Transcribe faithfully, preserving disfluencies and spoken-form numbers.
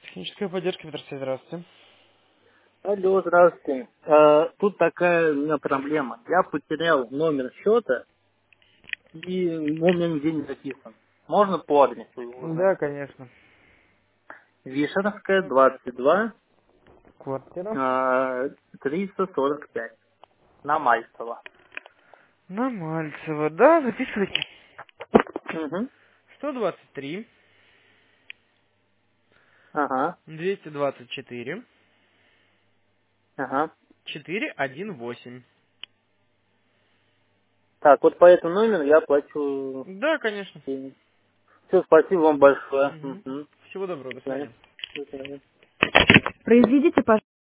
Техническая поддержка, Петр, здравствуйте. Алло, здравствуйте. Э, тут такая у меня проблема. Я потерял номер счета, и он у меня нигде не записан. Можно по адресу его узнать? Да, конечно. Вишеровская, двадцать два, Квартира. э, триста сорок пять. На Мальцево. На Мальцево, да, записывайте. Угу. сто двадцать три, Ага, двести двадцать четыре, ага. четыре один восемь. Так, вот по этому номеру я плачу Да, конечно. деньги. Все, спасибо вам большое. Мгм. Угу. Всего доброго, до До свидания. свидания. До свидания. Произведите, пожалуйста.